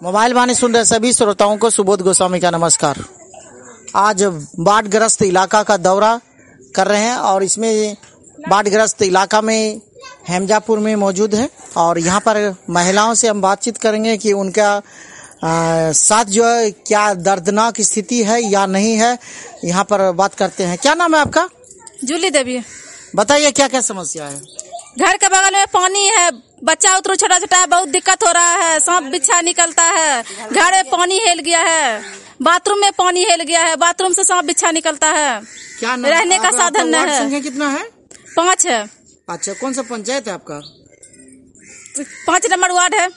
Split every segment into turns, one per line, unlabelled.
Mobile वाणी सुन रहे सभी श्रोताओं को सुबोध गोस्वामी का नमस्कार। आज बाढ़ग्रस्त इलाका का दौरा कर रहे हैं और इसमें बाढ़ग्रस्त इलाका में हेमजापुर में मौजूद है और यहाँ पर महिलाओं से हम बातचीत करेंगे कि उनका साथ जो है क्या दर्दनाक स्थिति है या नहीं है। यहाँ पर बात करते हैं। क्या नाम है आपका?
जूली देवी।
बताइए क्या क्या समस्या है?
घर के बगल में पानी है, बच्चा उतरू छोटा छोटा, बहुत दिक्कत हो रहा है, सांप बिच्छा निकलता है, घर में पानी हेल गया है, बाथरूम में पानी हेल गया है, बाथरूम से सांप बिच्छा निकलता है।
क्या
रहने का साधन नहीं है।
संख्या कितना है?
5 है।
अच्छा, कौन सा पंचायत है आपका?
5 नंबर वार्ड है।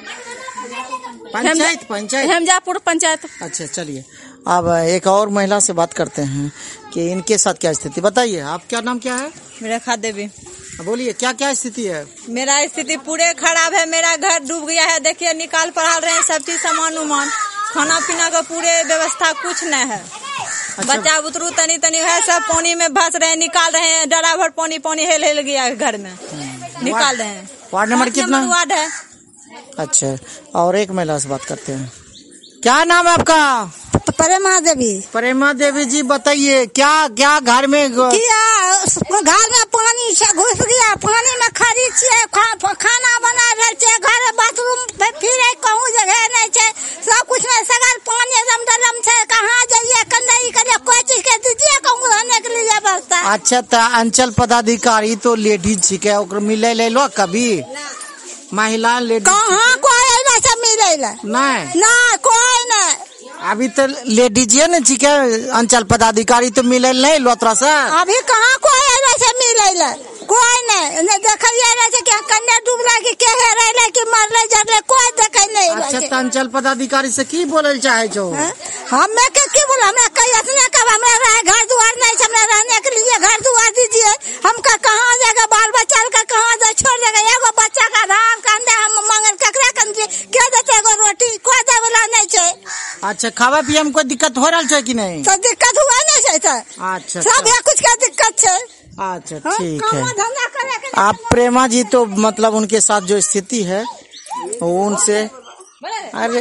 पंचायत
हेमजापुर पंचायत।
अच्छा, चलिए अब एक और महिला से बात करते हैं कि इनके साथ क्या स्थिति। बताइए, आप क्या नाम क्या है?
रेखा देवी।
बोलिए क्या क्या स्थिति है?
मेरा स्थिति पूरे खराब है। मेरा घर डूब गया है। देखिए, निकाल पढ़ा रहे हैं सब चीज, सामान उमान, खाना पीना का पूरे व्यवस्था कुछ नहीं है।
अच्छा।
बच्चा उतरू तनी तनी है, सब पानी में भस रहे हैं, निकाल रहे हैं। डरा भर पानी हेल हेल गया है घर में, निकाल रहे हैं।
वार्ड नंबर कितना?
वार्ड है।
अच्छा, और एक महिला से बात करते हैं। क्या नाम है आपका?
प्रेमा देवी।
प्रेमा देवी जी, बताइए क्या क्या घर में
घर में पानी से घुस गया, पानी में खड़ी छे, खाना बना रहे छे, घर बाथरूम फिर कहूँ जगह नहीं छे, सब कुछ में सगर पानी एकदम छे। कहाँ जाइए, कन्नई करिए, कोई चीज के दीजिए कहूँ रहने के लिए व्यवस्था।
अच्छा, तो अंचल पदाधिकारी तो लेडीज छिके, ओकर मिले ले लो कभी महिला लेडीज?
कहाँ कोई ऐसा मिले
नहीं,
कोई नहीं।
अभी तो लेडीजिए न छिके, अंचल पदाधिकारी तो मिले नहीं लो तोरा से।
अभी कहाँ कोई ऐसे मिले, कोई नहीं देखिए कन्या डूब रहा कि हेरे कि मरले जरले, कोई देखे नहीं।
अच्छा, तो अंचल पदाधिकारी से की बोले चाहे छो?
हमें की बोला, हमें कहीं कब हमारा घर द्वार नहीं, हमें रहने के लिए घर द्वार दीजिए। हमका कहाँ जाएगा, बाल बच्चा का कहाँ जाए, छोड़ देगा। एगो बच्चा का धान कंडे हम मांगे ककरा कंजे क्या देते, एगो रोटी कोई दे वाला नहीं है। अच्छा,
खावा पिए में कोई दिक्कत हो रहा है कि नहीं?
तो दिक्कत हुआ नहीं है।
अच्छा,
सब कुछ का दिक्कत है।
अच्छा, ठीक है। आप प्रेमा जी तो मतलब उनके साथ जो स्थिति है उनसे अरे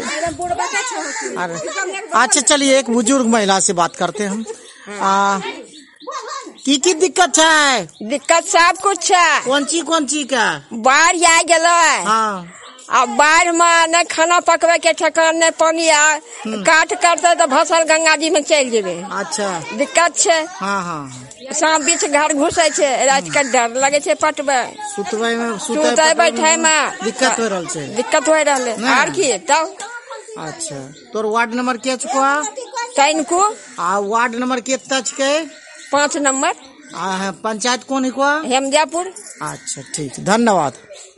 अच्छा, चलिए एक बुजुर्ग महिला से बात करते हैं हम। की दिक्कत है?
दिक्कत सब कुछ है।
कौन ची का?
बाढ़ आ गया।
हाँ।
अब बाढ़ में न खाना पकवे के ठेकान न पानी आ, काट करते तो भसल गंगा जी में चल जेबे।
अच्छा,
दिक्कत छे।
हाँ हाँ।
सांप बीच घर घुसे छे, रात के डर लगे छे पटवे सुते बैठे में
दिक्कत हो रहा है।
दिक्कत हो रहा है। और की तब?
अच्छा, तोर वार्ड नंबर क्या चुका?
3 को।
वार्ड नंबर कितना छे?
5 नंबर।
पंचायत कौन है?
हेमजापुर।
अच्छा, ठीक, धन्यवाद।